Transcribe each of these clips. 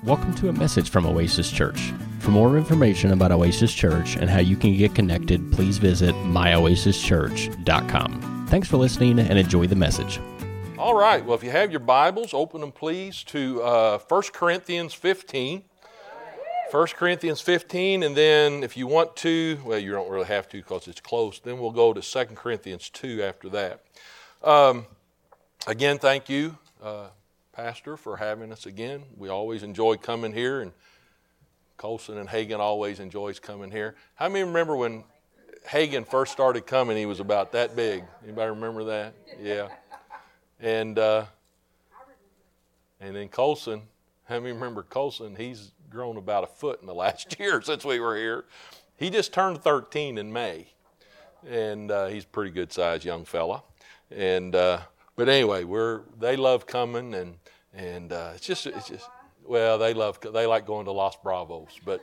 Welcome to a message from Oasis Church. For more information about Oasis Church and how you can get connected, please visit myoasischurch.com. Thanks for listening and enjoy the message. All right, well, if you have your Bibles, open them please to 1 Corinthians 15. 1 Corinthians 15, and then if you want to, well, you don't really have to because it's close, then we'll go to 2 Corinthians 2 after that. Again, thank you, Pastor, for having us again. We always enjoy coming here, and Colson and Hagen always enjoys coming here. How many remember when Hagen first started coming, he was about that big? Anybody remember that? Yeah. And then Colson, how many remember Colson? He's grown about a foot in the last year since we were here. He just turned 13 in May, and he's a pretty good sized young fella. And but anyway, they love coming, and it's just well, they like going to Los Bravos, but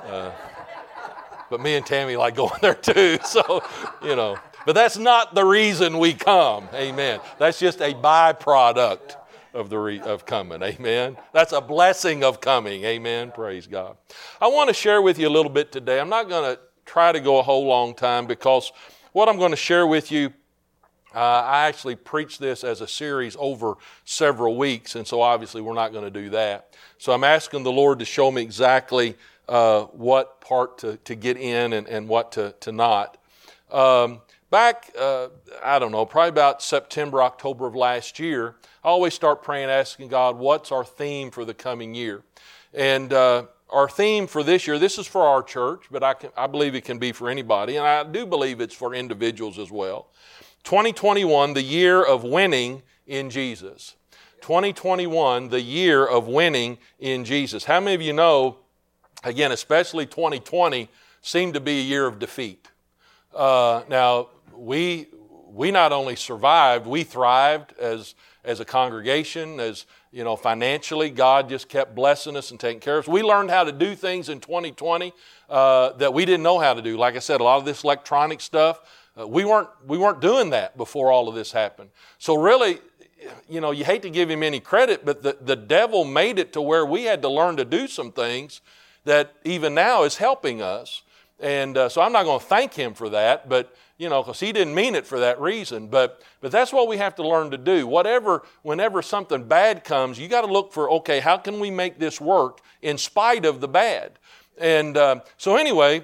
me and Tammy like going there too. So but that's not the reason we come. Amen. That's just a byproduct of coming. Amen. That's a blessing of coming. Amen. Praise God. I want to share with you a little bit today. I'm not going to try to go a whole long time because what I'm going to share with you, I actually preached this as a series over several weeks, and so obviously we're not going to do that. So I'm asking the Lord to show me exactly what part to get in and what to not. Back, I don't know, probably about September, October of last year, I always start praying, asking God, what's our theme for the coming year? And our theme for this year, this is for our church, but I believe it can be for anybody, and I do believe it's for individuals as well. 2021, the year of winning in Jesus. 2021, the year of winning in Jesus. How many of you know, again, especially 2020, seemed to be a year of defeat? Now, we not only survived, we thrived as a congregation, as financially. God just kept blessing us and taking care of us. We learned how to do things in 2020 that we didn't know how to do. Like I said, a lot of this electronic stuff, we weren't doing that before all of this happened. So really, you hate to give him any credit, but the devil made it to where we had to learn to do some things that even now is helping us. And so I'm not going to thank him for that, but because he didn't mean it for that reason. But that's what we have to learn to do. Whenever something bad comes, you got to look for, okay, how can we make this work in spite of the bad? And so anyway,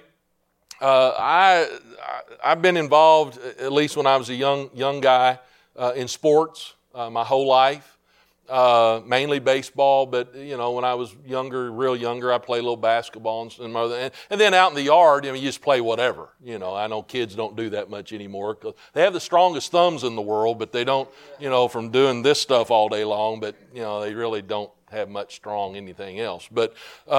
I've been involved, at least when I was a young guy, in sports my whole life. Mainly baseball, but when I was real younger, I played a little basketball and some other, and then out in the yard, you just play whatever. I know kids don't do that much anymore because they have the strongest thumbs in the world, but they don't, from doing this stuff all day long. But they really don't have much strong anything else. But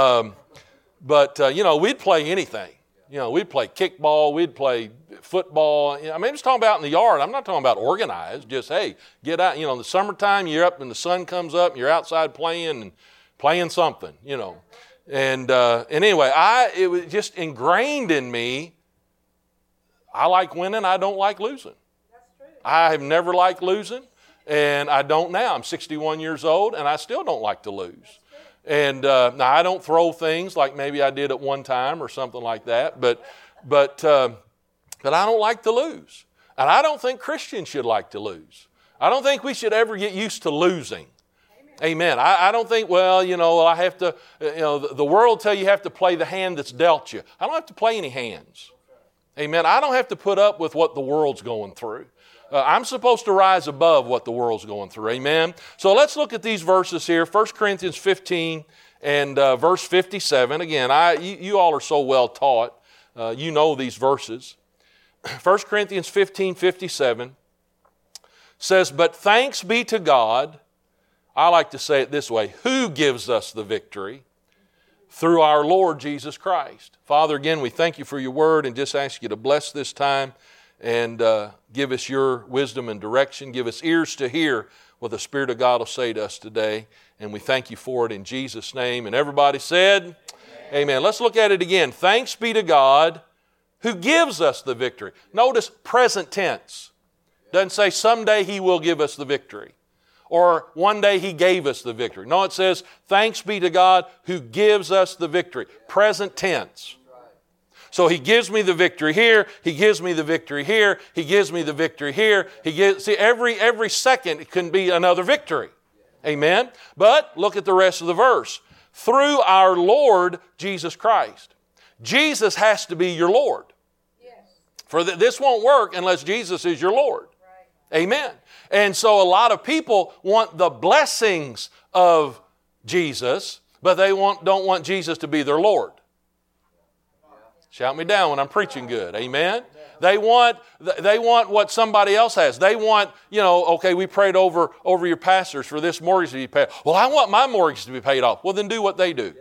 we'd play anything. We'd play kickball, we'd play football. I'm just talking about in the yard. I'm not talking about organized. Just, hey, get out. In the summertime, you're up and the sun comes up and you're outside playing something, And anyway, it was just ingrained in me. I like winning. I don't like losing. That's true. I have never liked losing, and I don't now. I'm 61 years old, and I still don't like to lose. And now I don't throw things like maybe I did at one time or something like that, but I don't like to lose. And I don't think Christians should like to lose. I don't think we should ever get used to losing. Amen. I don't think, I have to, the world will tell you have to play the hand that's dealt you. I don't have to play any hands. Amen. I don't have to put up with what the world's going through. I'm supposed to rise above what the world's going through. Amen? So let's look at these verses here. 1 Corinthians 15 and verse 57. Again, you all are so well taught. You know these verses. 1 Corinthians 15:57 says, "But thanks be to God," I like to say it this way, "who gives us the victory through our Lord Jesus Christ." Father, again, we thank you for your word and just ask you to bless this time and give us your wisdom and direction. Give us ears to hear what the Spirit of God will say to us today. And we thank you for it in Jesus' name. And everybody said, Amen. Let's look at it again. Thanks be to God who gives us the victory. Notice present tense. Doesn't say someday He will give us the victory. or one day He gave us the victory. No, it says, thanks be to God who gives us the victory. Present tense. So He gives me the victory here. He gives me the victory here. He gives me the victory here. Every second it can be another victory. Amen? But look at the rest of the verse. Through our Lord Jesus Christ. Jesus has to be your Lord. For this won't work unless Jesus is your Lord. Right. Amen. And so a lot of people want the blessings of Jesus, but they don't want Jesus to be their Lord. Shout me down when I'm preaching good. Amen. They want what somebody else has. They want, okay, we prayed over your pastors for this mortgage to be paid. Well, I want my mortgage to be paid off. Well, then do what they do.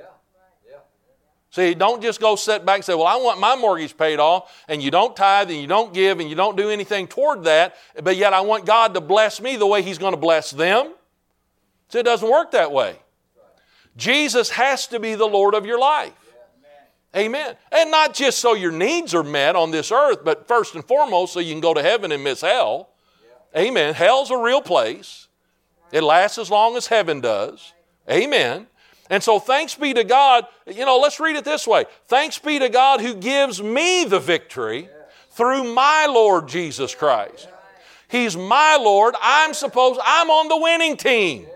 See, don't just go sit back and say, well, I want my mortgage paid off, and you don't tithe, and you don't give, and you don't do anything toward that, but yet I want God to bless me the way He's going to bless them. So it doesn't work that way. Jesus has to be the Lord of your life. Amen. And not just so your needs are met on this earth, but first and foremost so you can go to heaven and miss hell. Amen. Hell's a real place. It lasts as long as heaven does. Amen. And so thanks be to God, let's read it this way. Thanks be to God who gives me the victory through my Lord Jesus Christ. He's my Lord. I'm on the winning team.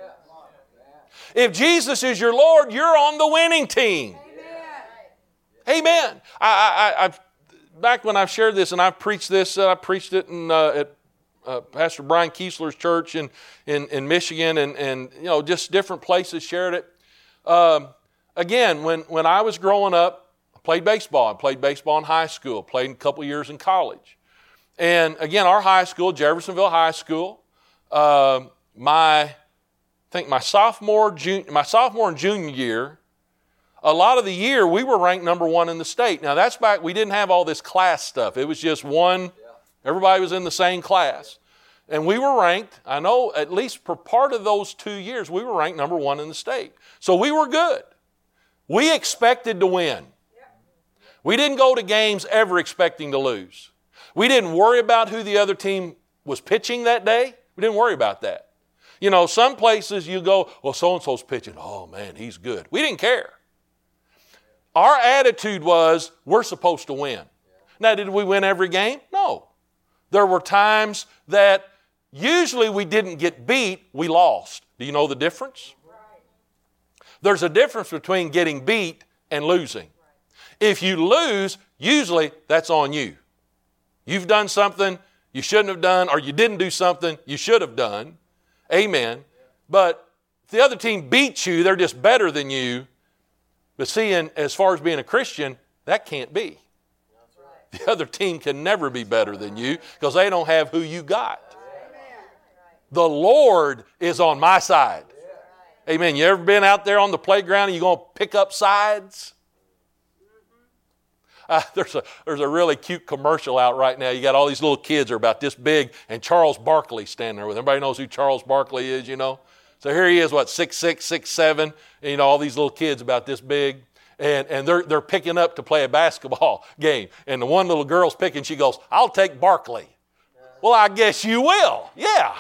If Jesus is your Lord, you're on the winning team. Amen. Back when I've shared this and I've preached this, I preached it at Pastor Brian Kiesler's church in Michigan and just different places shared it. Again, when I was growing up, I played baseball. I played baseball in high school, played a couple years in college. And again, our high school, Jeffersonville High School, my sophomore and junior year, a lot of the year we were ranked number 1 in the state. Now that's back, we didn't have all this class stuff. It was just one, everybody was in the same class. And we were ranked, I know at least for part of those 2 years, we were ranked number 1 in the state. So we were good. We expected to win. We didn't go to games ever expecting to lose. We didn't worry about who the other team was pitching that day. We didn't worry about that. Some places you go, well, so-and-so's pitching. Oh, man, he's good. We didn't care. Our attitude was, we're supposed to win. Now, did we win every game? No. There were times that usually we didn't get beat, we lost. Do you know the difference? There's a difference between getting beat and losing. If you lose, usually that's on you. You've done something you shouldn't have done, or you didn't do something you should have done. Amen. But if the other team beats you, they're just better than you. But seeing, as far as being a Christian, that can't be. The other team can never be better than you because they don't have who you got. The Lord is on my side. Amen. You ever been out there on the playground and you're going to pick up sides? There's a really cute commercial out right now. You got all these little kids that are about this big, and Charles Barkley standing there with them. Everybody knows who Charles Barkley is, So here he is, 6'6", 6'7", and all these little kids about this big. And they're picking up to play a basketball game. And the one little girl's picking, she goes, I'll take Barkley. Well, I guess you will. Yeah.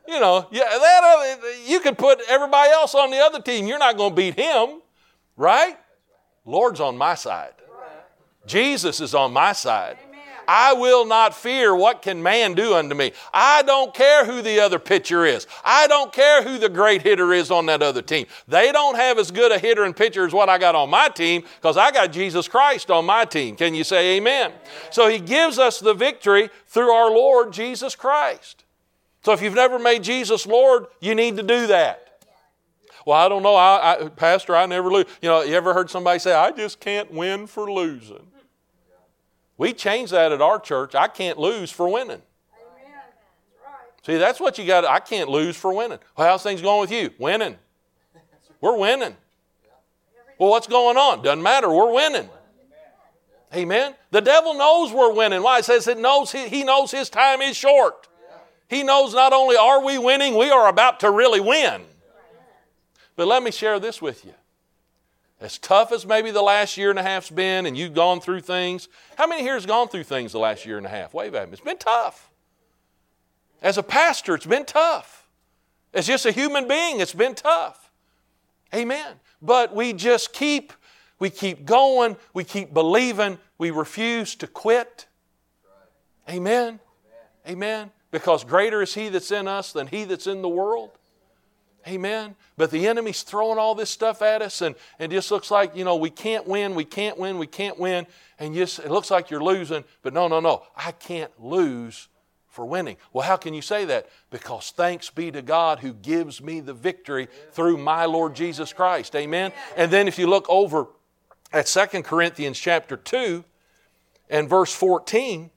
You could put everybody else on the other team. You're not going to beat him, right? Lord's on my side. Jesus is on my side. I will not fear what can man do unto me. I don't care who the other pitcher is. I don't care who the great hitter is on that other team. They don't have as good a hitter and pitcher as what I got on my team because I got Jesus Christ on my team. Can you say amen? So He gives us the victory through our Lord Jesus Christ. So if you've never made Jesus Lord, you need to do that. Well, I don't know, Pastor, I never lose. You ever heard somebody say, I just can't win for losing? We changed that at our church. I can't lose for winning. Amen. Right. See, that's what you got. I can't lose for winning. Well, how's things going with you? Winning. We're winning. Well, what's going on? Doesn't matter. We're winning. Amen. The devil knows we're winning. Why? It says he knows his time is short. He knows not only are we winning, we are about to really win. But let me share this with you. As tough as maybe the last year and a half's been, and you've gone through things. How many here has gone through things the last year and a half? Wave at me. It's been tough. As a pastor, it's been tough. As just a human being, it's been tough. Amen. But we just keep going, we keep believing, we refuse to quit. Amen. Amen. Because greater is He that's in us than he that's in the world. Amen. But the enemy's throwing all this stuff at us, and it just looks like, we can't win. And it looks like you're losing. But no. I can't lose for winning. Well, how can you say that? Because thanks be to God who gives me the victory through my Lord Jesus Christ. Amen. And then if you look over at 2 Corinthians chapter 2 and verse 14,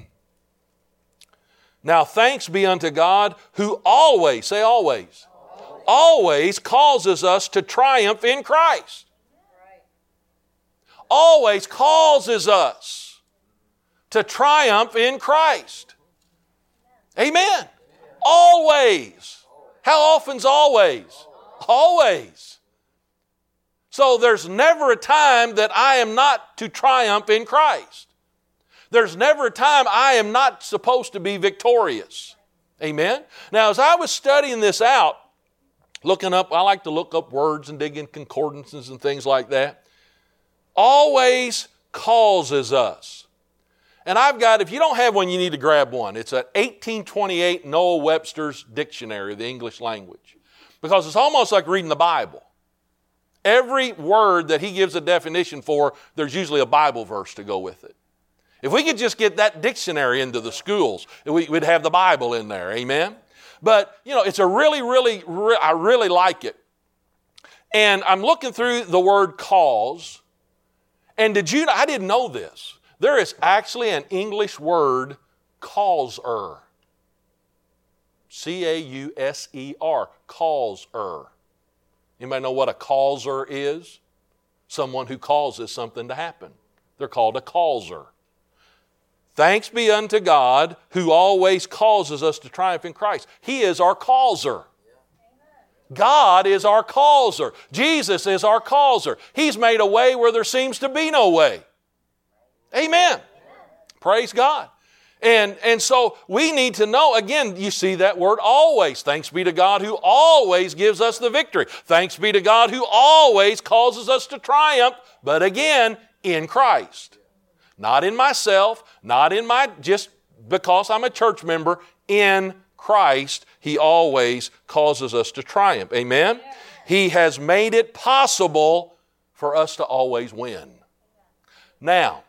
now thanks be unto God who always, say always causes us to triumph in Christ. Always causes us to triumph in Christ. Amen. Always. How often's always? Always. So there's never a time that I am not to triumph in Christ. There's never a time I am not supposed to be victorious. Amen. Now, as I was studying this out, I like to look up words and dig in concordances and things like that. Always causes us. And if you don't have one, you need to grab one. It's an 1828 Noah Webster's Dictionary of the English Language. Because it's almost like reading the Bible. Every word that he gives a definition for, there's usually a Bible verse to go with it. If we could just get that dictionary into the schools, we'd have the Bible in there. Amen? But, it's I really like it. And I'm looking through the word cause. And I didn't know this. There is actually an English word, causer. C-A-U-S-E-R, causer. Anybody know what a causer is? Someone who causes something to happen. They're called a causer. Thanks be unto God who always causes us to triumph in Christ. He is our causer. God is our causer. Jesus is our causer. He's made a way where there seems to be no way. Amen. Praise God. And so we need to know, again, you see that word always. Thanks be to God who always gives us the victory. Thanks be to God who always causes us to triumph, but again, in Christ. Not in myself, just because I'm a church member, in Christ, He always causes us to triumph. Amen? Yeah. He has made it possible for us to always win. Now,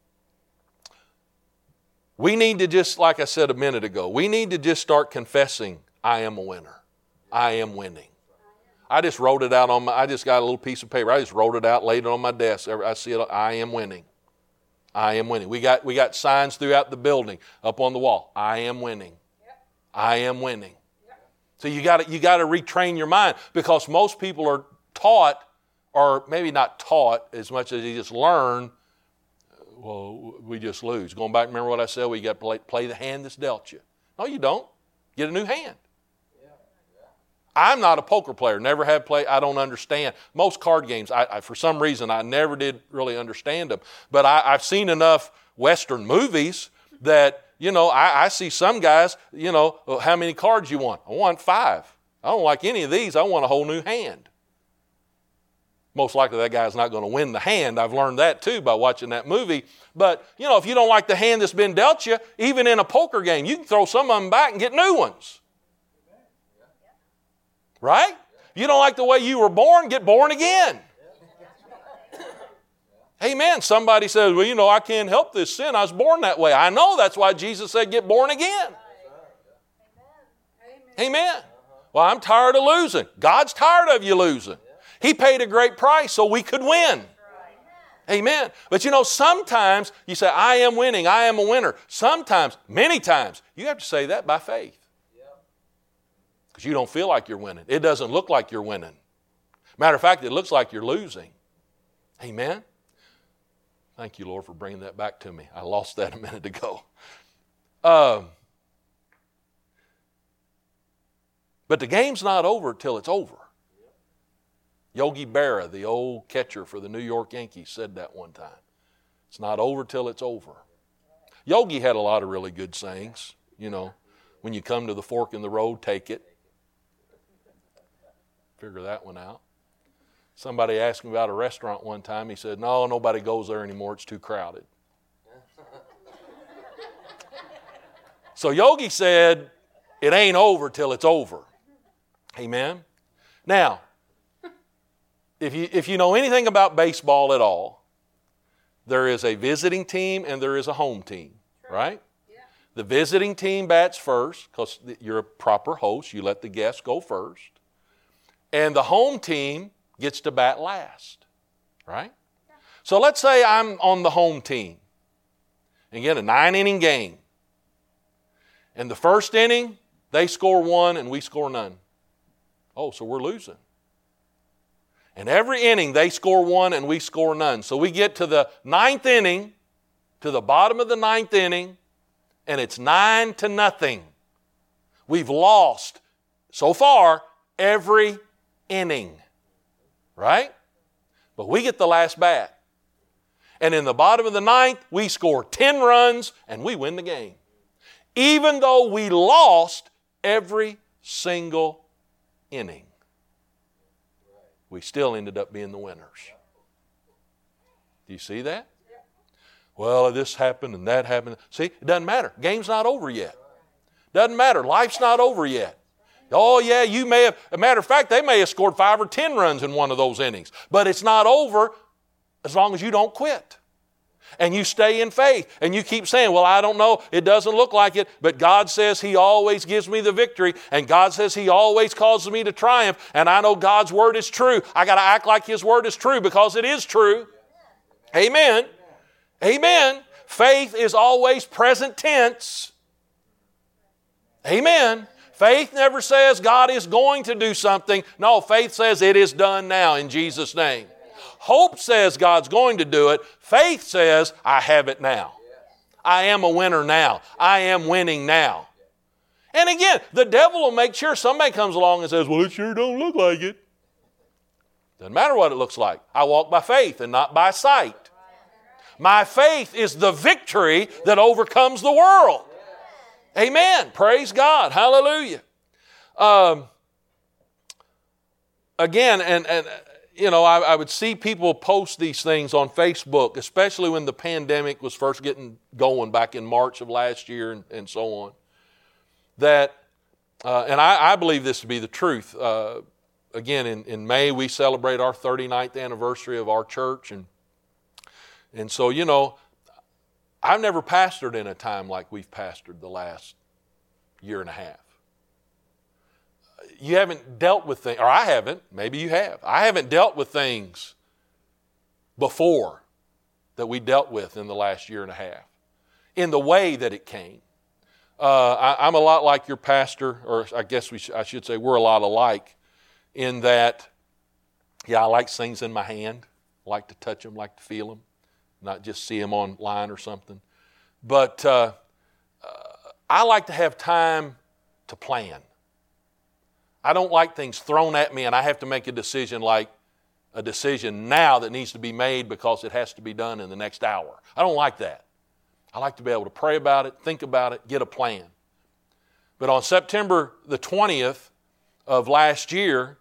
we need to just, like I said a minute ago, we need to just start confessing, I am a winner. I am winning. I just wrote it out I just got a little piece of paper. I just wrote it out, laid it on my desk. I see it, I am winning. I am winning. We got signs throughout the building up on the wall. I am winning. Yep. I am winning. Yep. So you got to retrain your mind, because most people are taught, or maybe not taught as much as they just learn, well, we just lose. Going back, remember what I said? We got to play the hand that's dealt you. No, you don't. Get a new hand. I'm not a poker player, never have played, I don't understand. Most card games, I for some reason, I never did really understand them. But I've seen enough Western movies that, I see some guys, how many cards you want? I want 5. I don't like any of these, I want a whole new hand. Most likely that guy's not going to win the hand. I've learned that too by watching that movie. But, if you don't like the hand that's been dealt you, even in a poker game, you can throw some of them back and get new ones. Right? You don't like the way you were born, get born again. Amen. Somebody says, well, I can't help this sin. I was born that way. I know, that's why Jesus said get born again. Amen. Well, I'm tired of losing. God's tired of you losing. He paid a great price so we could win. Amen. But sometimes you say, I am winning, I am a winner. Sometimes, many times, you have to say that by faith. Because you don't feel like you're winning. It doesn't look like you're winning. Matter of fact, it looks like you're losing. Amen? Thank you, Lord, for bringing that back to me. I lost that a minute ago. But the game's not over till it's over. Yogi Berra, the old catcher for the New York Yankees, said that one time. It's not over till it's over. Yogi had a lot of really good sayings. When you come to the fork in the road, take it. figure that one out. Somebody asked me about a restaurant one time. He said, no, nobody goes there anymore. It's too crowded. So Yogi said, it ain't over till it's over. Amen? Now, if you know anything about baseball at all, there is a visiting team and there is a home team, right? Yeah. The visiting team bats first because you're a proper host. You let the guests go first. And the home team gets to bat last, right? Yeah. So let's say I'm on the home team. Again, a 9-inning game. And the first inning, they score 1 and we score none. Oh, so we're losing. And every inning, they score 1 and we score none. So we get to the 9th inning, to the bottom of the 9th inning, and it's 9-0. We've lost, so far, every inning. Right? But we get the last bat. And in the bottom of the 9th, we score 10 runs and we win the game. Even though we lost every single inning, we still ended up being the winners. Do you see that? Well, this happened and that happened. See, it doesn't matter. Game's not over yet. Doesn't matter. Life's not over yet. Oh, yeah, you may have, a matter of fact, they may have scored 5 or 10 runs in one of those innings. But it's not over as long as you don't quit. And you stay in faith. And you keep saying, well, I don't know. It doesn't look like it. But God says He always gives me the victory. And God says He always causes me to triumph. And I know God's Word is true. I got to act like His Word is true because it is true. Amen. Amen. Faith is always present tense. Amen. Faith never says God is going to do something. No, faith says it is done now in Jesus' name. Hope says God's going to do it. Faith says, I have it now. I am a winner now. I am winning now. And again, the devil will make sure somebody comes along and says, well, it sure don't look like it. Doesn't matter what it looks like. I walk by faith and not by sight. My faith is the victory that overcomes the world. Amen. Praise God. Hallelujah. Again, and you know, I would see people post these things on Facebook, especially when the pandemic was first getting going back in March of last year and so on. That, and I believe this to be the truth. Again, in May, we celebrate our 39th anniversary of our church. And so, you know, I've never pastored in a time like we've pastored the last year and a half. You haven't dealt with things, or I haven't, maybe you have. I haven't dealt with things before that we dealt with in the last year and a half, in the way that it came. I'm a lot like your pastor, or I guess I should say we're a lot alike, in that, yeah, I like things in my hand, I like to touch them, like to feel them, not just see them online or something. But I like to have time to plan. I don't like things thrown at me and I have to make a decision now that needs to be made because it has to be done in the next hour. I don't like that. I like to be able to pray about it, think about it, get a plan. But on September the 20th of last year,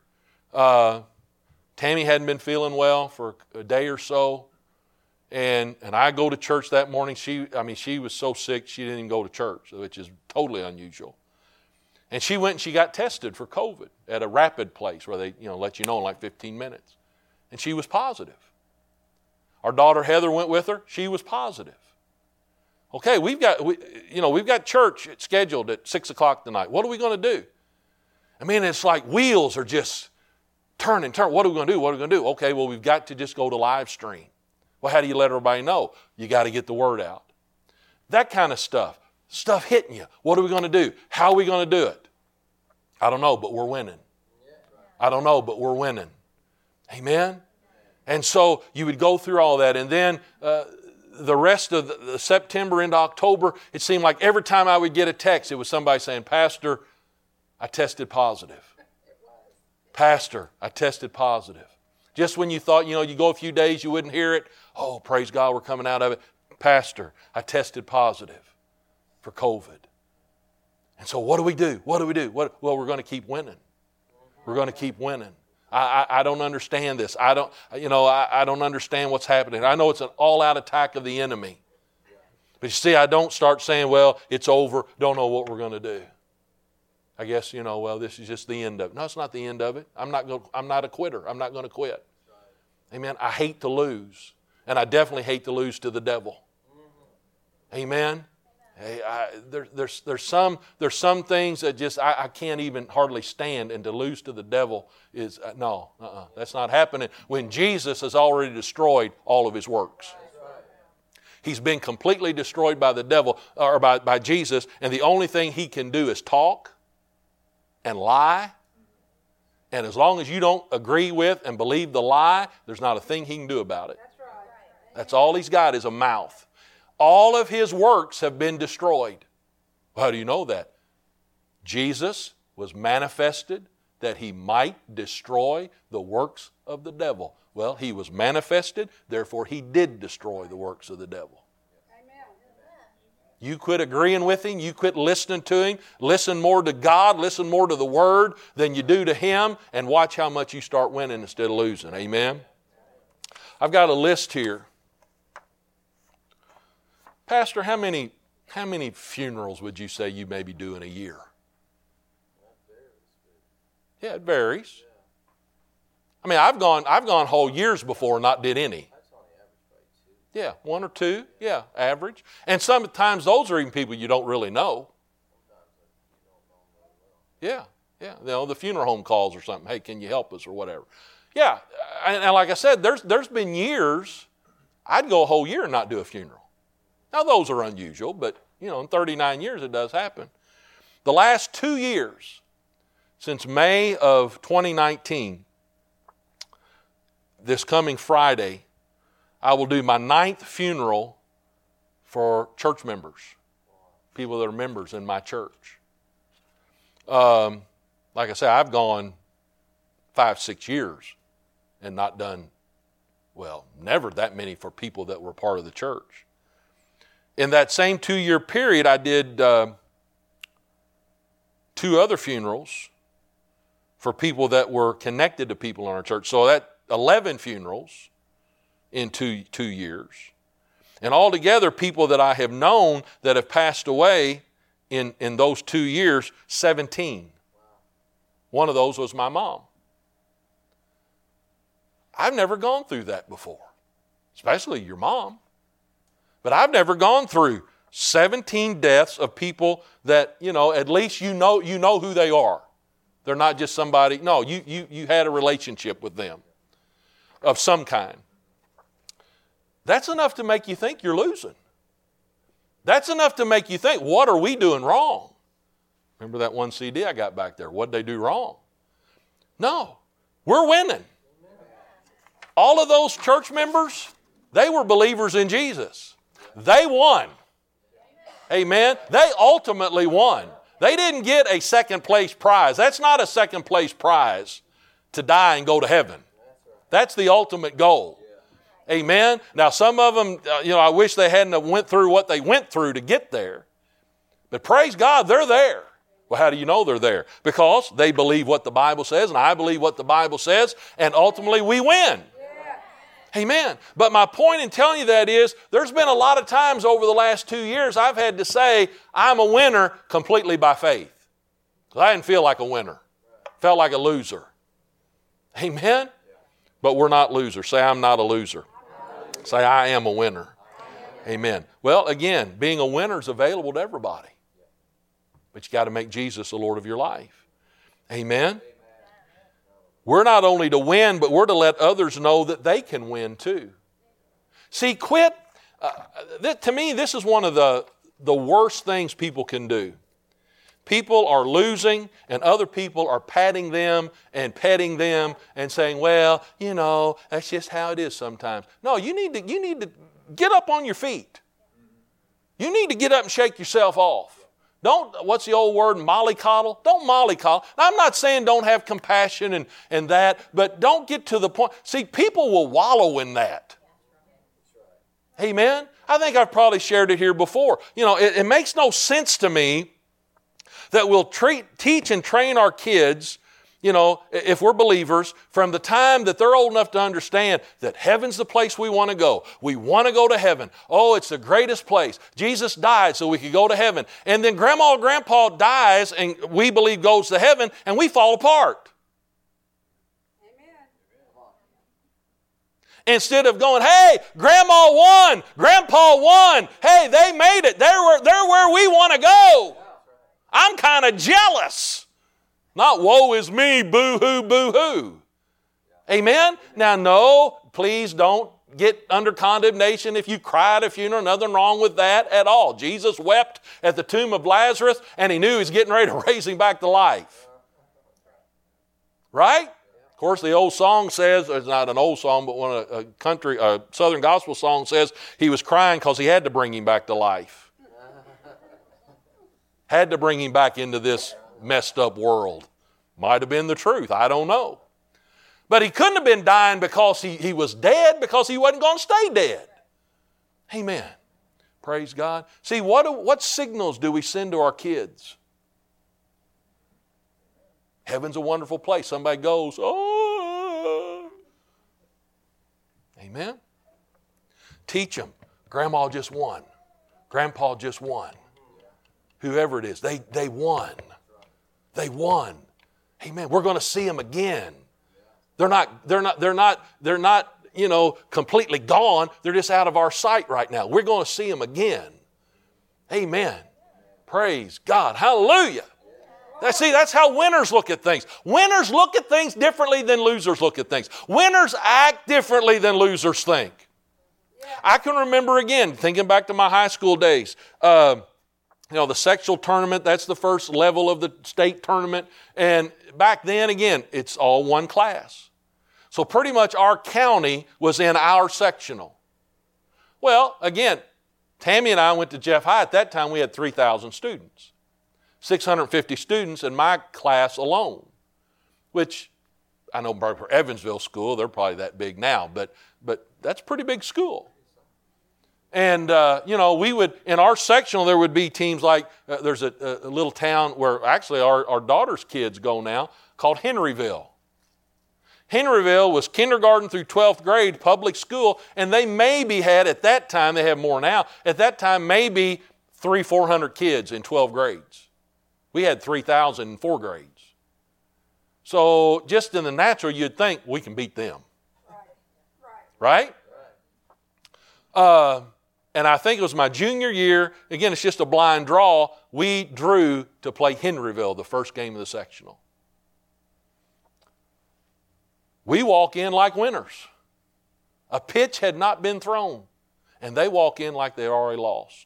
Tammy hadn't been feeling well for a day or so. And I go to church that morning. She was so sick she didn't even go to church, which is totally unusual. And she went and she got tested for COVID at a rapid place where they, let you know in like 15 minutes. And she was positive. Our daughter Heather went with her. She was positive. Okay, we've got church scheduled at 6 o'clock tonight. What are we going to do? I mean, it's like wheels are just turn. What are we going to do? What are we going to do? Okay, well, we've got to just go to live stream. Well, how do you let everybody know? You got to get the word out. That kind of stuff. Stuff hitting you. What are we going to do? How are we going to do it? I don't know, but we're winning. I don't know, but we're winning. Amen? And so you would go through all that. And then the rest of the September into October, it seemed like every time I would get a text, it was somebody saying, Pastor, I tested positive. Pastor, I tested positive. Just when you thought, you go a few days, you wouldn't hear it. Oh, praise God, we're coming out of it. Pastor, I tested positive for COVID. And so what do we do? What do we do? Well, we're going to keep winning. We're going to keep winning. I don't understand this. I don't understand what's happening. I know it's an all-out attack of the enemy. But you see, I don't start saying, well, it's over, don't know what we're going to do. I guess, well, this is just the end of it. No, it's not the end of it. I'm not a quitter. I'm not going to quit. Amen. I hate to lose. And I definitely hate to lose to the devil. Amen. Hey, there's some things that just I can't even hardly stand, and to lose to the devil is that's not happening when Jesus has already destroyed all of his works. He's been completely destroyed by the devil, or by Jesus, and the only thing he can do is talk and lie. And as long as you don't agree with and believe the lie, there's not a thing he can do about it. That's right. That's all he's got is a mouth. All of his works have been destroyed. How do you know that? Jesus was manifested that he might destroy the works of the devil. Well, he was manifested, therefore he did destroy the works of the devil. Amen. You quit agreeing with him, you quit listening to him, listen more to God, listen more to the Word than you do to him, and watch how much you start winning instead of losing. Amen? I've got a list here. Pastor, how many funerals would you say you maybe do in a year? Yeah, it varies. I mean, I've gone whole years before and not did any. Yeah, 1 or 2. Yeah, average. And sometimes those are even people you don't really know. Yeah. The funeral home calls or something. Hey, can you help us or whatever? Yeah, and like I said, there's been years I'd go a whole year and not do a funeral. Now those are unusual, but in 39 years it does happen. The last 2 years, since May of 2019. This coming Friday, I will do my 9th funeral for church members, people that are members in my church. Like I say, I've gone 5-6 years and not done, never that many for people that were part of the church. In that same 2-year period, I did 2 other funerals for people that were connected to people in our church. So that 11 funerals in 2 years. And altogether, people that I have known that have passed away in those 2 years, 17. One of those was my mom. I've never gone through that before, especially your mom. But I've never gone through 17 deaths of people that, at least you know who they are. They're not just somebody, no, you had a relationship with them of some kind. That's enough to make you think you're losing. That's enough to make you think, what are we doing wrong? Remember that one CD I got back there? What'd they do wrong? No, we're winning. All of those church members, they were believers in Jesus. They won. Amen. They ultimately won. They didn't get a second place prize. That's not a second place prize to die and go to heaven. That's the ultimate goal. Amen. Now some of them, I wish they hadn't went through what they went through to get there. But praise God, they're there. Well, how do you know they're there? Because they believe what the Bible says, and I believe what the Bible says, and ultimately we win. Amen. But my point in telling you that is, there's been a lot of times over the last 2 years I've had to say, I'm a winner completely by faith. Because I didn't feel like a winner. Felt like a loser. Amen? But we're not losers. Say, I'm not a loser. Say, I am a winner. Amen. Well, again, being a winner is available to everybody. But you got to make Jesus the Lord of your life. Amen? We're not only to win, but we're to let others know that they can win too. See, quit. To me, this is one of the worst things people can do. People are losing, and other people are patting them and petting them and saying, well, that's just how it is sometimes. No, you need to get up on your feet. You need to get up and shake yourself off. Don't, what's the old word, mollycoddle? Don't mollycoddle. Now, I'm not saying don't have compassion and that, but don't get to the point. See, people will wallow in that. Amen? I think I've probably shared it here before. It makes no sense to me that we'll teach and train our kids You know, if we're believers, from the time that they're old enough to understand that heaven's the place we want to go. We want to go to heaven. Oh, it's the greatest place. Jesus died so we could go to heaven. And then grandma or grandpa dies and we believe goes to heaven and we fall apart. Instead of going, hey, grandma won, grandpa won. Hey, they made it. They're where we want to go. I'm kind of jealous. Not woe is me, boo-hoo, boo-hoo. Amen? Now, no, please don't get under condemnation if you cry at a funeral. Nothing wrong with that at all. Jesus wept at the tomb of Lazarus, and he knew he was getting ready to raise him back to life. Right? Of course, the old song says, it's not an old song, but one a Southern gospel song says he was crying because he had to bring him back to life. Had to bring him back into this messed up world. Might have been the truth. I don't know. But he couldn't have been dying because he was dead, because he wasn't going to stay dead. Amen. Praise God. See, what signals do we send to our kids? Heaven's a wonderful place. Somebody goes, oh. Amen. Teach them. Grandma just won. Grandpa just won. Whoever it is, they won. They won. Amen. We're going to see them again. They're not, completely gone. They're just out of our sight right now. We're going to see them again. Amen. Praise God. Hallelujah. That's how winners look at things. Winners look at things differently than losers look at things. Winners act differently than losers think. I can remember again, thinking back to my high school days, the sectional tournament, that's the first level of the state tournament. And back then, again, it's all one class. So pretty much our county was in our sectional. Well, again, Tammy and I went to Jeff High. At that time, we had 3,000 students. 650 students in my class alone, which I know for Evansville School, they're probably that big now, but that's a pretty big school. And, we would, in our sectional, there would be teams like, there's a little town where actually our daughter's kids go now, called Henryville. Henryville was kindergarten through 12th grade public school, and they maybe had, at that time, they have more now, at that time, maybe 300-400 kids in 12 grades. We had 3,000 in 4 grades. So just in the natural, you'd think we can beat them. Right? And I think it was my junior year, again, it's just a blind draw, we drew to play Henryville the first game of the sectional. We walk in like winners. A pitch had not been thrown, and they walk in like they already lost.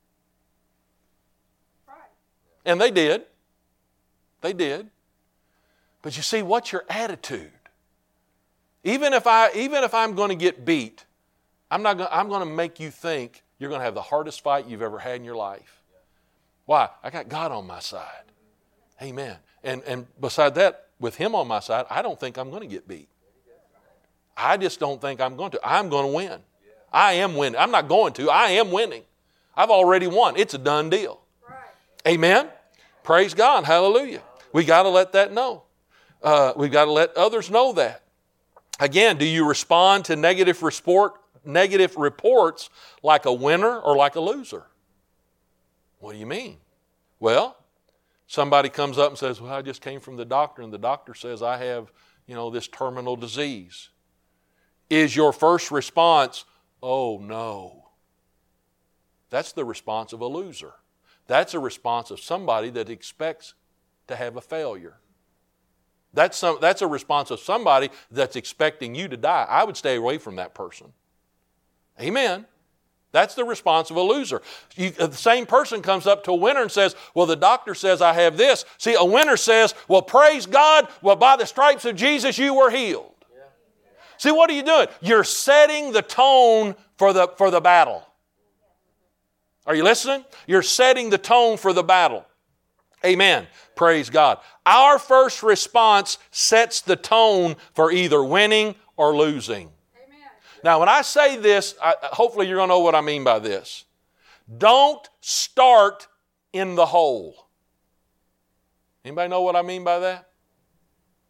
And they did. They did. But you see, what's your attitude? Even if I'm going to get beat, I'm going to make you think you're going to have the hardest fight you've ever had in your life. Why? I got God on my side. Amen. And beside that, with Him on my side, I don't think I'm going to get beat. I just don't think I'm going to. I'm going to win. I am winning. I'm not going to. I am winning. I've already won. It's a done deal. Amen. Praise God. Hallelujah. We got to let that know. We've got to let others know that. Again, do you respond to negative reports like a winner or like a loser? What do you mean? Well, somebody comes up and says, well, I just came from the doctor and the doctor says I have, this terminal disease. Is your first response, oh no? That's the response of a loser. That's a response of somebody that expects to have a failure. That's a response of somebody that's expecting you to die. I would stay away from that person. Amen. That's the response of a loser. The same person comes up to a winner and says, well, the doctor says I have this. See, a winner says, well, praise God, well, by the stripes of Jesus, you were healed. Yeah. See, what are you doing? You're setting the tone for the battle. Are you listening? You're setting the tone for the battle. Amen. Praise God. Our first response sets the tone for either winning or losing. Amen. Now, when I say this, hopefully you're going to know what I mean by this. Don't start in the hole. Anybody know what I mean by that?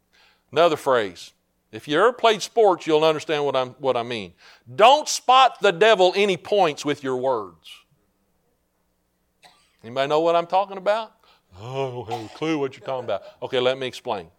Another phrase. If you ever played sports, you'll understand what I mean. Don't spot the devil any points with your words. Anybody know what I'm talking about? Oh, I don't have a clue what you're talking about. Okay, let me explain.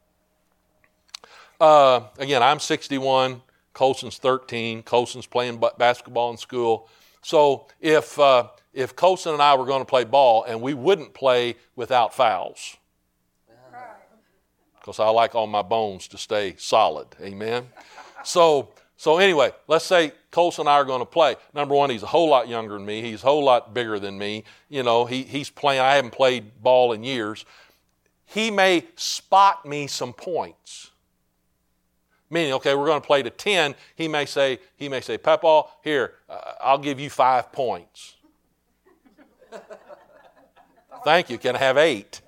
Again, I'm 61. Colson's 13. Colson's playing basketball in school. So if Colson and I were going to play ball, and we wouldn't play without fouls, because I like all my bones to stay solid. Amen? So anyway, let's say Colson and I are going to play. Number one, he's a whole lot younger than me. He's a whole lot bigger than me. You know, he's playing. I haven't played ball in years. He may spot me some points. Meaning, okay, we're going to play to 10. He may say, Papa, here, I'll give you 5 points. Thank you. Can I have 8?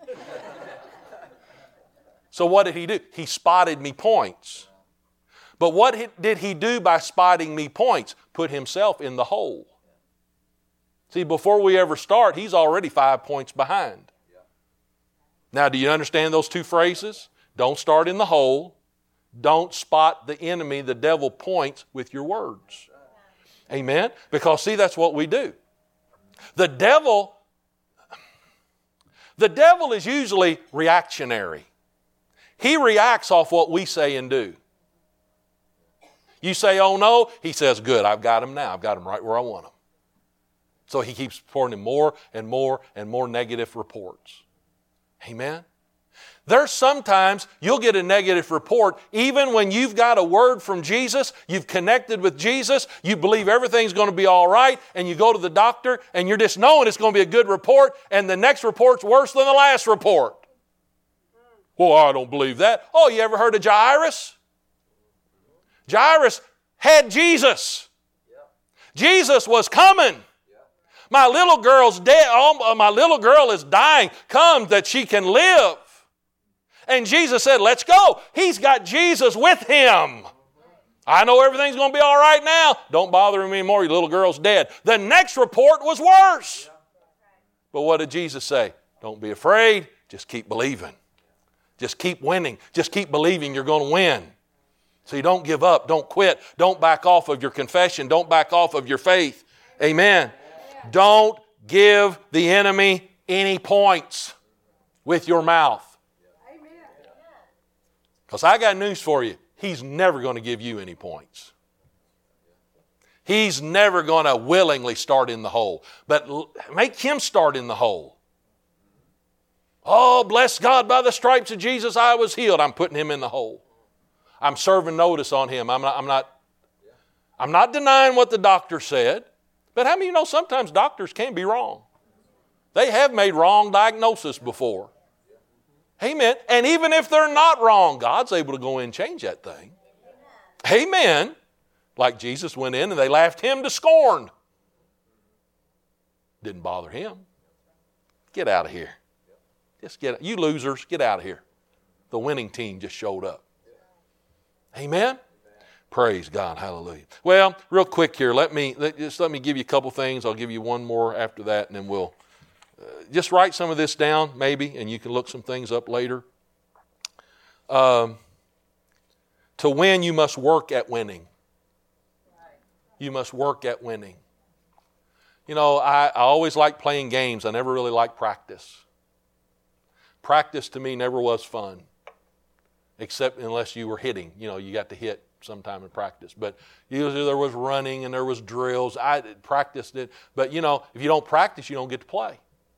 So what did he do? He spotted me points. But what did he do by spotting me points? Put himself in the hole. See, before we ever start, he's already 5 points behind. Now, do you understand those two phrases? Don't start in the hole. Don't spot the enemy, the devil, points with your words. Amen? Because, see, that's what we do. The devil is usually reactionary. He reacts off what we say and do. You say, oh no, he says, good, I've got him now. I've got him right where I want him. So he keeps pouring in more and more and more negative reports. Amen? There's sometimes you'll get a negative report even when you've got a word from Jesus, you've connected with Jesus, you believe everything's going to be all right, and you go to the doctor and you're just knowing it's going to be a good report, and the next report's worse than the last report. Well, I don't believe that. Oh, you ever heard of Jairus? Jairus had Jesus. Jesus was coming. My little girl's dead. Oh, my little girl is dying. Come that she can live. And Jesus said, let's go. He's got Jesus with him. I know everything's going to be all right now. Don't bother him anymore. Your little girl's dead. The next report was worse. But what did Jesus say? Don't be afraid. Just keep believing. Just keep winning. Just keep believing you're going to win. So you don't give up. Don't quit. Don't back off of your confession. Don't back off of your faith. Amen. Don't give the enemy any points with your mouth. Because I got news for you. He's never going to give you any points. He's never going to willingly start in the hole. But make him start in the hole. Oh, bless God, by the stripes of Jesus I was healed. I'm putting him in the hole. I'm serving notice on him. I'm not denying what the doctor said. But how many of you know sometimes doctors can be wrong? They have made wrong diagnosis before. Amen. And even if they're not wrong, God's able to go in and change that thing. Amen. Like Jesus went in and they laughed him to scorn. Didn't bother him. Get out of here. You losers, get out of here. The winning team just showed up. Amen? Praise God. Hallelujah. Well, real quick here, let me give you a couple things. I'll give you one more after that, and then we'll just write some of this down, maybe, and you can look some things up later. To win, you must work at winning. You must work at winning. You know, I always liked playing games. I never really liked practice. Practice to me never was fun, except unless you were hitting. You know, you got to hit sometime in practice. But usually there was running and there was drills. I practiced it. But, you know, if you don't practice, you don't get to play.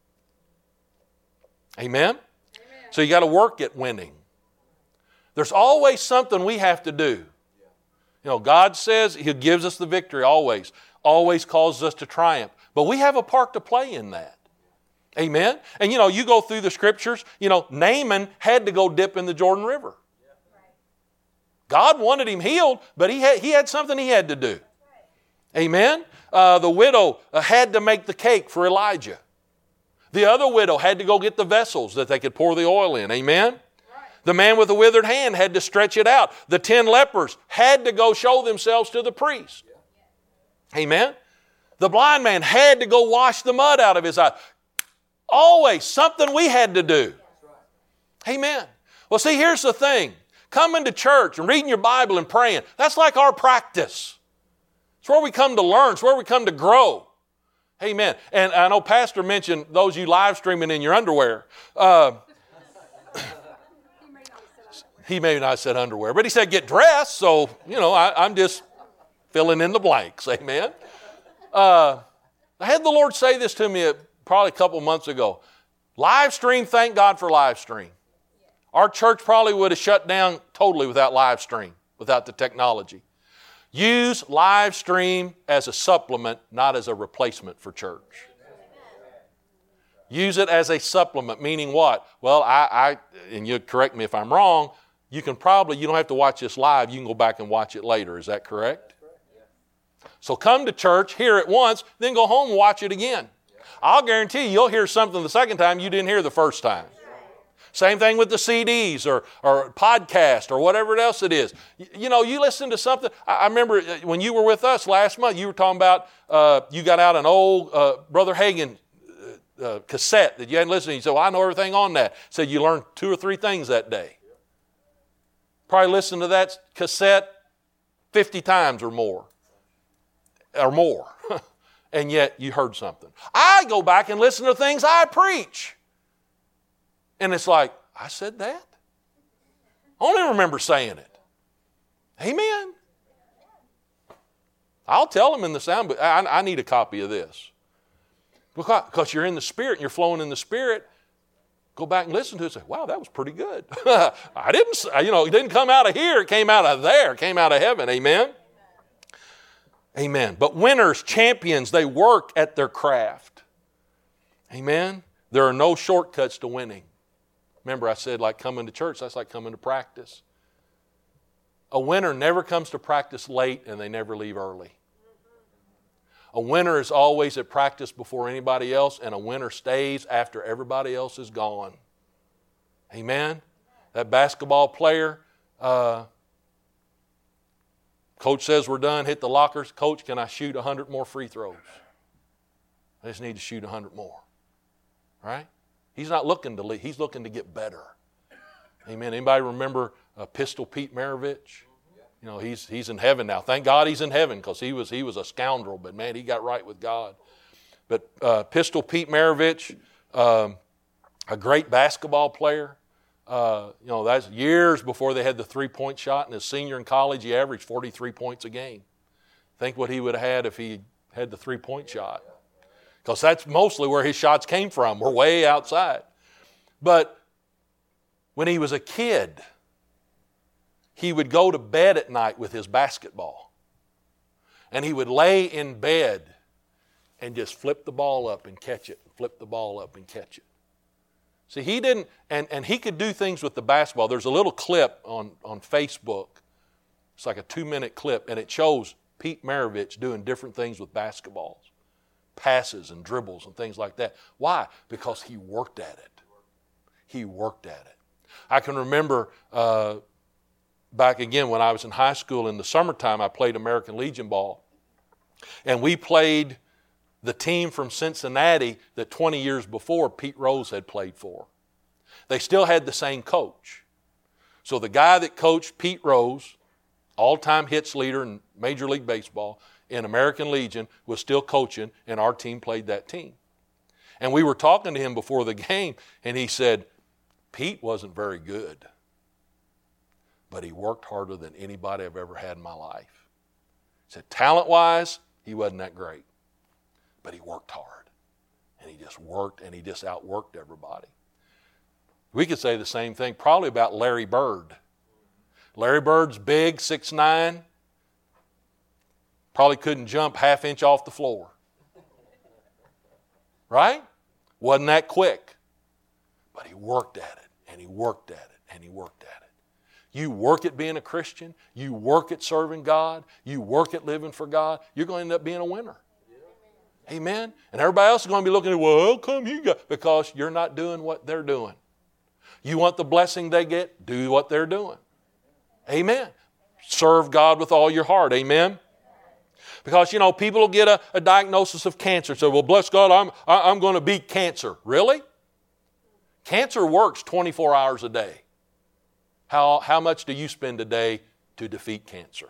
Amen? So you got to work at winning. There's always something we have to do. You know, God says He gives us the victory always. Always causes us to triumph. But we have a part to play in that. Amen? And you know, you go through the scriptures, you know, Naaman had to go dip in the Jordan River. God wanted him healed, but he had something he had to do. Amen? The widow had to make the cake for Elijah. The other widow had to go get the vessels that they could pour the oil in. Amen? The man with the withered hand had to stretch it out. The 10 lepers had to go show themselves to the priest. Amen? The blind man had to go wash the mud out of his eye. Always something we had to do. Amen. Well, see, here's the thing. Coming to church and reading your Bible and praying, that's like our practice. It's where we come to learn. It's where we come to grow. Amen. And I know Pastor mentioned those of you live streaming in your underwear. He may not have said underwear, but he said get dressed. So, I'm just filling in the blanks. Amen. I had the Lord say this to me probably a couple months ago. Live stream, thank God for live stream. Our church probably would have shut down totally without live stream, without the technology. Use live stream as a supplement, not as a replacement for church. Use it as a supplement, meaning what? Well, and you correct me if I'm wrong, you don't have to watch this live, you can go back and watch it later. Is that correct? So come to church, hear it once, then go home and watch it again. I'll guarantee you'll hear something the second time you didn't hear the first time. Same thing with the CDs or podcast or whatever else it is. You listen to something. I remember when you were with us last month, you were talking about you got out an old Brother Hagin cassette that you hadn't listened to. You said, well, I know everything on that. Said you learned 2 or 3 things that day. Probably listened to that cassette 50 times or more. And yet you heard something. I go back and listen to things I preach. And it's like, I said that? I don't even remember saying it. Amen. I'll tell them in the sound, but I need a copy of this. Because you're in the Spirit and you're flowing in the Spirit. Go back and listen to it and say, wow, that was pretty good. It didn't come out of here. It came out of there. It came out of heaven. Amen. Amen. But winners, champions, they work at their craft. Amen. There are no shortcuts to winning. Remember, I said like coming to church, that's like coming to practice. A winner never comes to practice late and they never leave early. A winner is always at practice before anybody else, and a winner stays after everybody else is gone. Amen? That basketball player, coach says we're done, hit the lockers. Coach, can I shoot 100 more free throws? I just need to shoot 100 more. Right? He's not looking to leave. He's looking to get better. Amen. Anybody remember Pistol Pete Maravich? He's in heaven now. Thank God he's in heaven because he was a scoundrel, but man, he got right with God. But Pistol Pete Maravich, a great basketball player. That's years before they had the 3-point shot. And as senior in college, he averaged 43 points a game. Think what he would have had if he had the 3-point shot. Because that's mostly where his shots came from. We're way outside. But when he was a kid, he would go to bed at night with his basketball. And he would lay in bed and just flip the ball up and catch it. Flip the ball up and catch it. See, he didn't, and he could do things with the basketball. There's a little clip on Facebook. It's like a 2-minute clip, and it shows Pete Maravich doing different things with basketballs. Passes and dribbles and things like that. Why? Because he worked at it. He worked at it. I can remember back again when I was in high school in the summertime, I played American Legion ball. And we played the team from Cincinnati that 20 years before Pete Rose had played for. They still had the same coach. So the guy that coached Pete Rose, all-time hits leader in Major League Baseball, in American Legion, was still coaching, and our team played that team. And we were talking to him before the game, and he said, Pete wasn't very good, but he worked harder than anybody I've ever had in my life. He said, talent-wise, he wasn't that great, but he worked hard, and he just worked, and he just outworked everybody. We could say the same thing probably about Larry Bird. Larry Bird's big, 6'9", probably couldn't jump half inch off the floor. Right? Wasn't that quick. But he worked at it, and he worked at it, and he worked at it. You work at being a Christian, you work at serving God, you work at living for God, you're going to end up being a winner. Amen? And everybody else is going to be looking at, well, how come you got? Because you're not doing what they're doing. You want the blessing they get? Do what they're doing. Amen. Serve God with all your heart. Amen. Because, people will get a diagnosis of cancer. So, well, bless God, I'm going to beat cancer. Really? Cancer works 24 hours a day. How much do you spend a day to defeat cancer?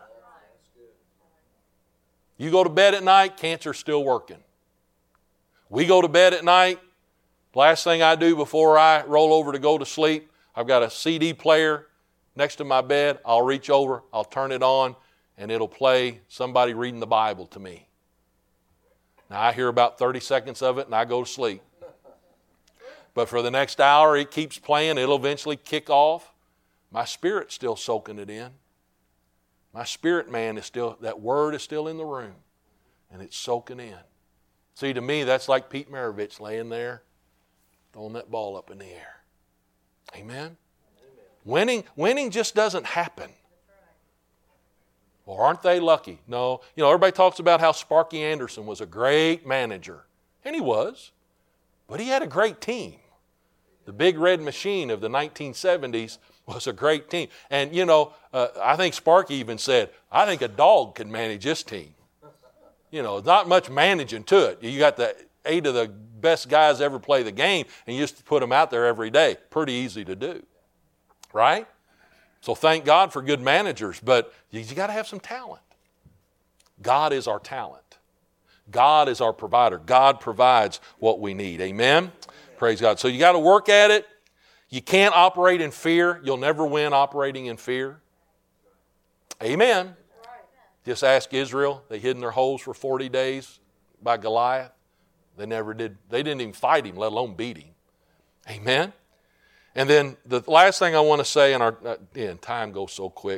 You go to bed at night, cancer's still working. We go to bed at night, last thing I do before I roll over to go to sleep, I've got a CD player next to my bed. I'll reach over, I'll turn it on, and it'll play somebody reading the Bible to me. Now, I hear about 30 seconds of it, and I go to sleep. But for the next hour, it keeps playing. It'll eventually kick off. My spirit's still soaking it in. My spirit man is still, that word is still in the room, and it's soaking in. See, to me, that's like Pete Maravich laying there, throwing that ball up in the air. Amen? Winning just doesn't happen. Well, aren't they lucky? No. Everybody talks about how Sparky Anderson was a great manager. And he was. But he had a great team. The Big Red Machine of the 1970s was a great team. And, I think Sparky even said, I think a dog could manage this team. Not much managing to it. You got the 8 of the best guys ever play the game, and you just put them out there every day. Pretty easy to do. Right? So thank God for good managers, but you got to have some talent. God is our talent. God is our provider. God provides what we need. Amen? Praise God. So you got to work at it. You can't operate in fear. You'll never win operating in fear. Amen. Just ask Israel. They hid in their holes for 40 days by Goliath. They never did. They didn't even fight him, let alone beat him. Amen. And then the last thing I want to say, and time goes so quick,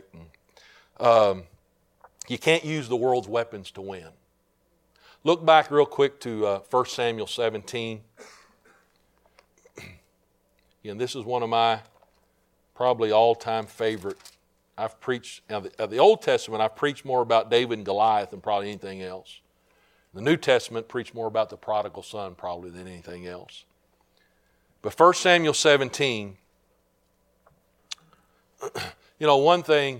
you can't use the world's weapons to win. Look back real quick to 1 Samuel 17. And this is one of my probably all-time favorite. I've preached, of the Old Testament, I've preached more about David and Goliath than probably anything else. The New Testament preached more about the prodigal son probably than anything else. But 1 Samuel 17, one thing,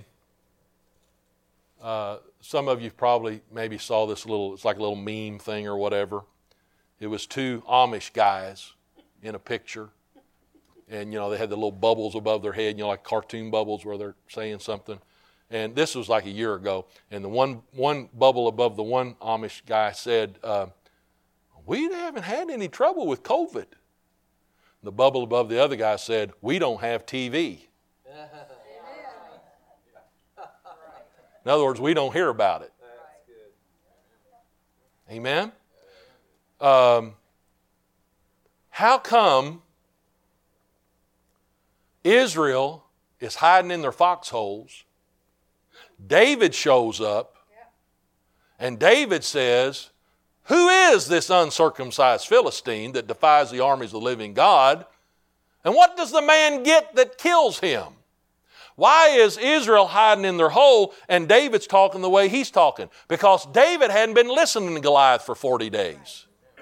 some of you probably maybe saw this it's like a little meme thing or whatever. It was 2 Amish guys in a picture. And, they had the little bubbles above their head, like cartoon bubbles where they're saying something. And this was like a year ago. And the one bubble above the one Amish guy said, we haven't had any trouble with COVID. The bubble above the other guy said, we don't have TV. In other words, we don't hear about it. Amen? How come Israel is hiding in their foxholes? David shows up, and David says, who is this uncircumcised Philistine that defies the armies of the living God? And what does the man get that kills him? Why is Israel hiding in their hole and David's talking the way he's talking? Because David hadn't been listening to Goliath for 40 days.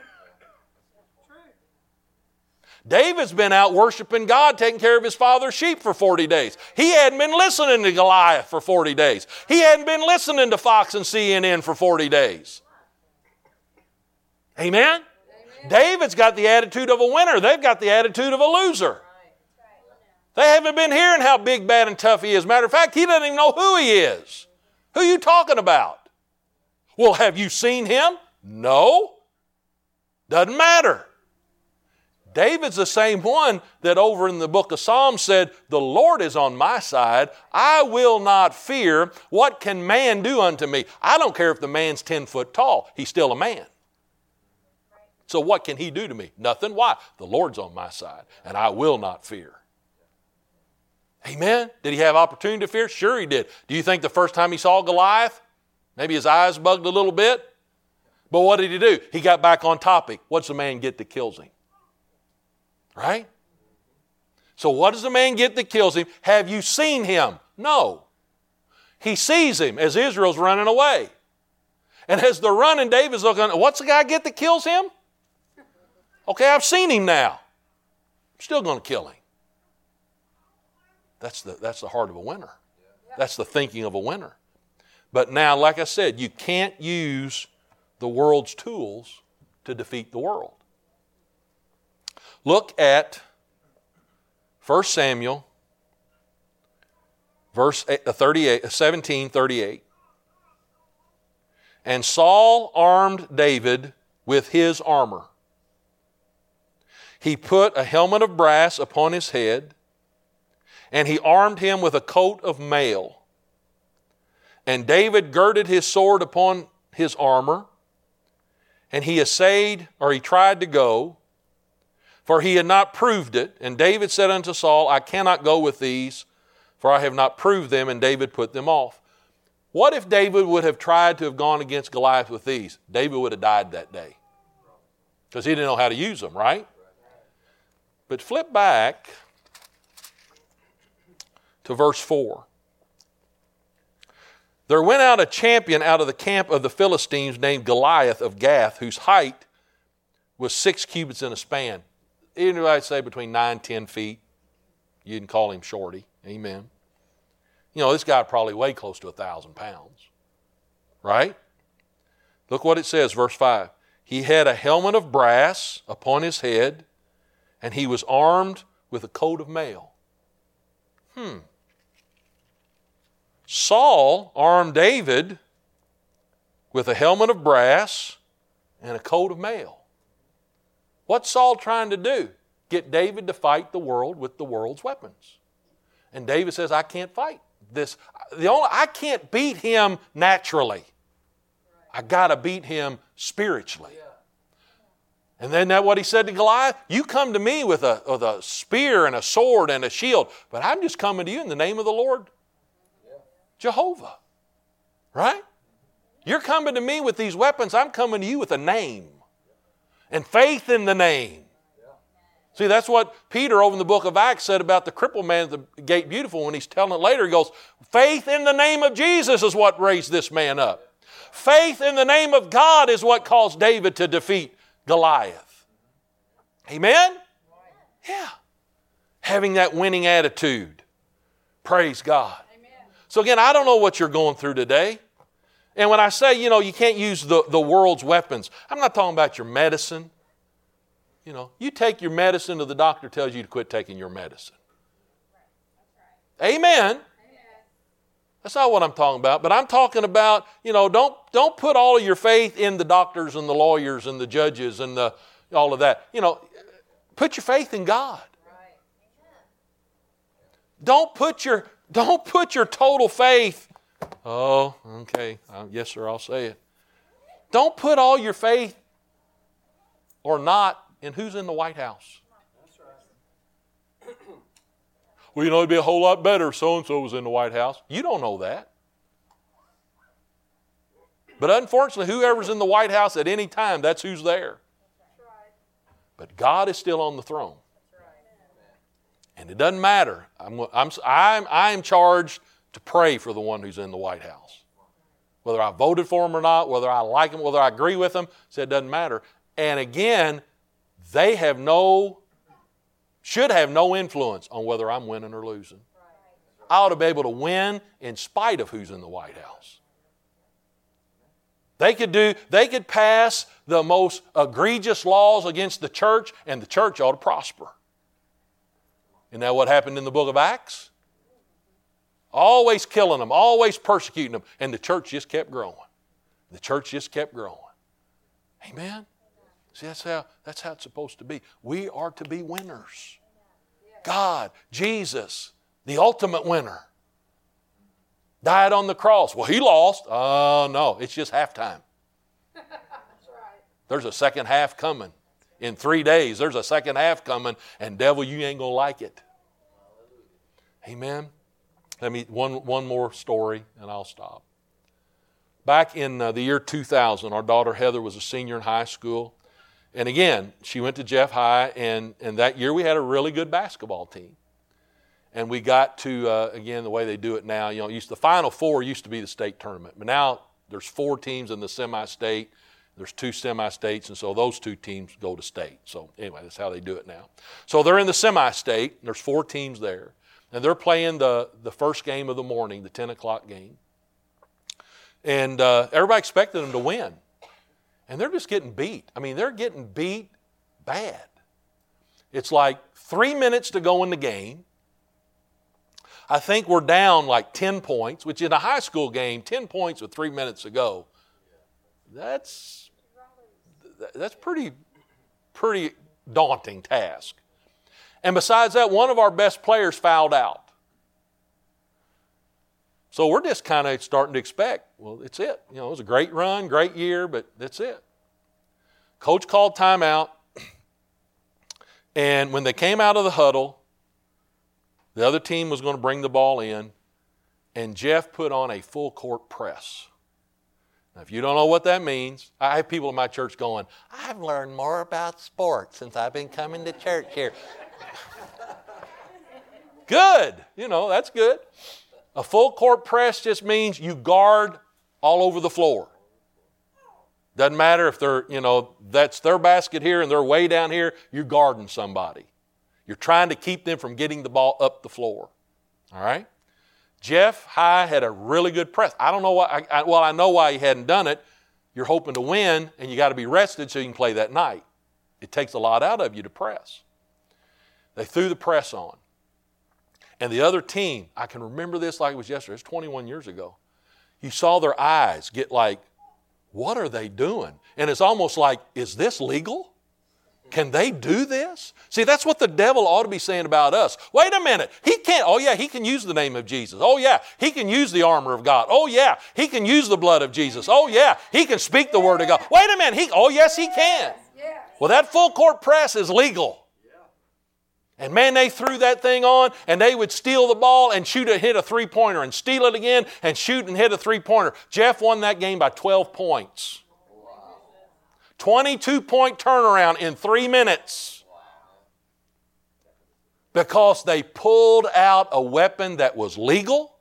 David's been out worshiping God, taking care of his father's sheep for 40 days. He hadn't been listening to Goliath for 40 days. He hadn't been listening to Fox and CNN for 40 days. Amen? David's got the attitude of a winner. They've got the attitude of a loser. They haven't been hearing how big, bad, and tough he is. Matter of fact, he doesn't even know who he is. Who are you talking about? Well, have you seen him? No. Doesn't matter. David's the same one that over in the book of Psalms said, the Lord is on my side. I will not fear. What can man do unto me? I don't care if the man's 10 foot tall. He's still a man. So what can he do to me? Nothing. Why? The Lord's on my side, and I will not fear. Amen? Did he have opportunity to fear? Sure he did. Do you think the first time he saw Goliath, maybe his eyes bugged a little bit? But what did he do? He got back on topic. What's the man get that kills him? Right? So what does the man get that kills him? Have you seen him? No. He sees him as Israel's running away. And as they're running, David's looking, what's the guy get that kills him? Okay, I've seen him now. I'm still going to kill him. That's the heart of a winner. That's the thinking of a winner. But now, like I said, you can't use the world's tools to defeat the world. Look at 1 Samuel Verse 17:38. And Saul armed David with his armor. He put a helmet of brass upon his head, and he armed him with a coat of mail. And David girded his sword upon his armor, and he tried to go, for he had not proved it. And David said unto Saul, I cannot go with these, for I have not proved them. And David put them off. What if David would have tried to have gone against Goliath with these? David would have died that day, because he didn't know how to use them, right? But flip back to verse 4. There went out a champion out of the camp of the Philistines named Goliath of Gath, whose height was 6 cubits in a span. Anybody say between 9 and 10 feet? You can call him shorty. Amen. You know, this guy probably weighed close to 1,000 pounds. Right? Look what it says, verse 5. He had a helmet of brass upon his head, and he was armed with a coat of mail. Saul armed David with a helmet of brass and a coat of mail. What's Saul trying to do? Get David to fight the world with the world's weapons. And David says, I can't fight this. I can't beat him naturally. I got to beat him spiritually. And then that what he said to Goliath? You come to me with a spear and a sword and a shield, but I'm just coming to you in the name of the Lord Jehovah. Right? You're coming to me with these weapons. I'm coming to you with a name and faith in the name. See, that's what Peter over in the book of Acts said about the crippled man at the gate beautiful. When he's telling it later, he goes, faith in the name of Jesus is what raised this man up. Faith in the name of God is what caused David to defeat Goliath. Amen? Yeah. Having that winning attitude. Praise God. Amen. So again, I don't know what you're going through today. And when I say, you can't use the world's weapons, I'm not talking about your medicine. You take your medicine till the doctor tells you to quit taking your medicine. Amen. That's not what I'm talking about. But I'm talking about, don't put all of your faith in the doctors and the lawyers and the judges and all of that. Put your faith in God. Don't put your total faith. Oh, okay. Yes, sir, I'll say it. Don't put all your faith or not in who's in the White House. Well, it'd be a whole lot better if so-and-so was in the White House. You don't know that. But unfortunately, whoever's in the White House at any time, that's who's there. But God is still on the throne. And it doesn't matter. I am charged to pray for the one who's in the White House. Whether I voted for him or not, whether I like him, whether I agree with him, it doesn't matter. And again, they should have no influence on whether I'm winning or losing. I ought to be able to win in spite of who's in the White House. They could pass the most egregious laws against the church, and the church ought to prosper. Isn't that what happened in the book of Acts? Always killing them, always persecuting them, and the church just kept growing. The church just kept growing. Amen? See, that's how it's supposed to be. We are to be winners. God, Jesus, the ultimate winner, died on the cross. Well, he lost. Oh, no, it's just halftime. There's a second half coming. In 3 days, there's a second half coming, and devil, you ain't going to like it. Amen? One more story, and I'll stop. Back in the year 2000, our daughter Heather was a senior in high school. And again, she went to Jeff High, and that year we had a really good basketball team. And we got to, again, the way they do it now, the Final Four used to be the state tournament. But now there's 4 teams in the semi-state. There's 2 semi-states, and so those 2 teams go to state. So anyway, that's how they do it now. So they're in the semi-state. There's 4 teams there. And they're playing the first game of the morning, the 10 o'clock game. And everybody expected them to win. And they're just getting beat. They're getting beat bad. It's like 3 minutes to go in the game. I think we're down like 10 points, which in a high school game, 10 points with 3 minutes to go, that's pretty daunting task. And besides that, one of our best players fouled out. So we're just kind of starting to expect, well, it's it. You know, it was a great run, great year, but that's it. Coach called timeout. And when they came out of the huddle, the other team was going to bring the ball in, and Jeff put on a full court press. Now, if you don't know what that means, I have people in my church going, I've learned more about sports since I've been coming to church here. Good. You know, that's good. A full court press just means you guard all over the floor. Doesn't matter if they're, you know, that's their basket here and they're way down here, you're guarding somebody. You're trying to keep them from getting the ball up the floor. All right? Jeff High had a really good press. I don't know why, I know why he hadn't done it. You're hoping to win and you got to be rested so you can play that night. It takes a lot out of you to press. They threw the press on. And the other team, I can remember this like it was yesterday. It's 21 years ago. You saw their eyes get like, what are they doing? And it's almost like, is this legal? Can they do this? See, that's what the devil ought to be saying about us. Wait a minute. He can't. Oh, yeah, he can use the name of Jesus. Oh, yeah, he can use the armor of God. Oh, yeah, he can use the blood of Jesus. Oh, yeah, he can speak the word of God. Wait a minute. Oh, yes, he can. Well, that full court press is legal. And man, they threw that thing on and they would steal the ball and hit a three-pointer and steal it again and shoot and hit a three-pointer. Jeff won that game by 12 points. 22-point turnaround in 3 minutes. Because they pulled out a weapon that was legal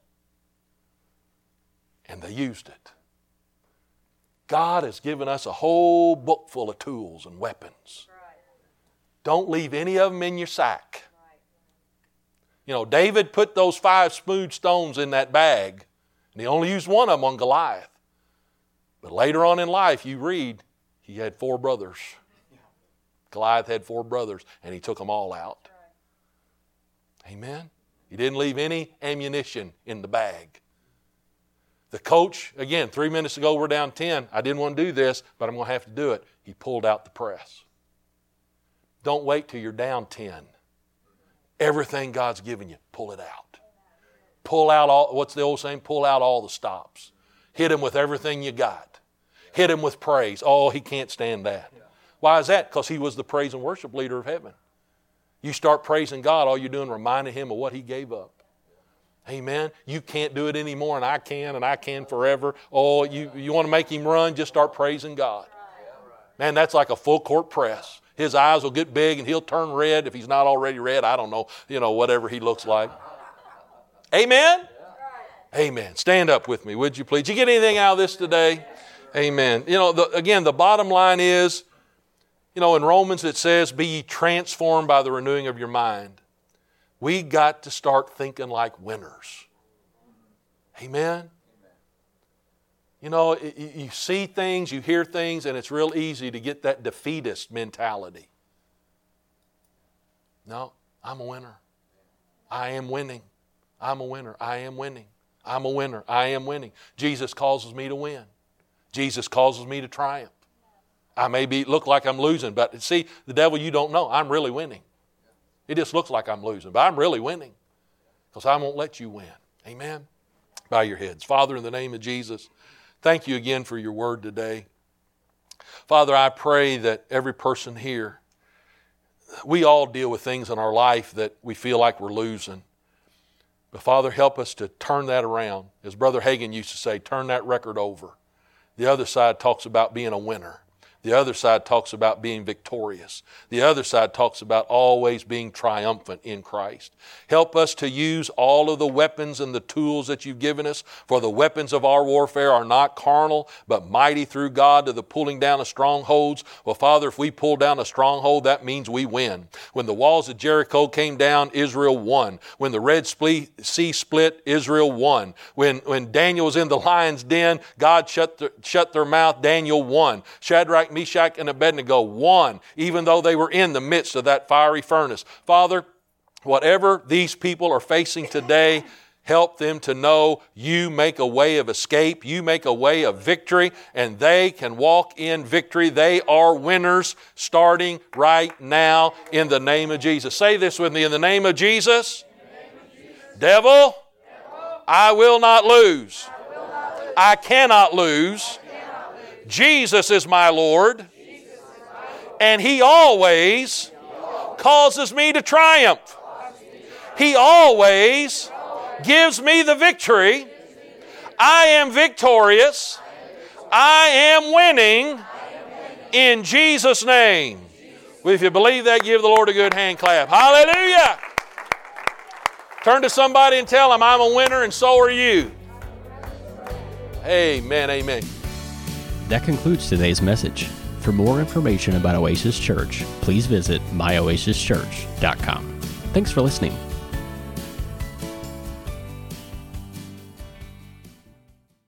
and they used it. God has given us a whole book full of tools and weapons. Don't leave any of them in your sack. You know, David put those 5 smooth stones in that bag, and he only used one of them on Goliath. But later on in life, you read, he had 4 brothers. Goliath had 4 brothers, and he took them all out. Amen? He didn't leave any ammunition in the bag. The coach, again, 3 minutes ago, we're down 10. I didn't want to do this, but I'm going to have to do it. He pulled out the press. Don't wait till you're down 10. Everything God's given you, pull it out. Pull out all, what's the old saying? Pull out all the stops. Hit him with everything you got. Hit him with praise. Oh, he can't stand that. Why is that? Because he was the praise and worship leader of heaven. You start praising God, all you're doing is reminding him of what he gave up. Amen. You can't do it anymore, and I can forever. Oh, you want to make him run? Just start praising God. Man, that's like a full court press. His eyes will get big and he'll turn red if he's not already red. I don't know, whatever he looks like. Amen? Amen. Stand up with me, would you please? Did you get anything out of this today? Amen. Again, the bottom line is, in Romans it says, be ye transformed by the renewing of your mind. We got to start thinking like winners. Amen? You see things, you hear things, and it's real easy to get that defeatist mentality. No, I'm a winner. I am winning. I'm a winner. I am winning. I'm a winner. I am winning. Jesus causes me to win. Jesus causes me to triumph. I may look like I'm losing, but see, the devil, you don't know. I'm really winning. It just looks like I'm losing, but I'm really winning because I won't let you win. Amen? Bow your heads. Father, in the name of Jesus, thank you again for your word today. Father, I pray that every person here, we all deal with things in our life that we feel like we're losing. But Father, help us to turn that around. As Brother Hagin used to say, turn that record over. The other side talks about being a winner. The other side talks about being victorious. The other side talks about always being triumphant in Christ. Help us to use all of the weapons and the tools that you've given us, for the weapons of our warfare are not carnal, but mighty through God to the pulling down of strongholds. Well, Father, if we pull down a stronghold, that means we win. When the walls of Jericho came down, Israel won. When the Red Sea split, Israel won. When Daniel was in the lion's den, God shut their mouth, Daniel won. Shadrach, Meshach, and Abednego won, even though they were in the midst of that fiery furnace. Father, Whatever these people are facing today, help them to know you make a way of escape, you make a way of victory, and they can walk in victory. They are winners starting right now in the name of Jesus. Say this with me, in the name of Jesus. Devil, I will not lose. I cannot lose. Jesus is my Lord, and He always causes me to triumph. He always gives me the victory. I am victorious. I am winning in Jesus' name. Well, if you believe that, give the Lord a good hand clap. Hallelujah! Turn to somebody and tell them, I'm a winner and so are you. Amen, amen. That concludes today's message. For more information about Oasis Church, please visit myoasischurch.com. Thanks for listening.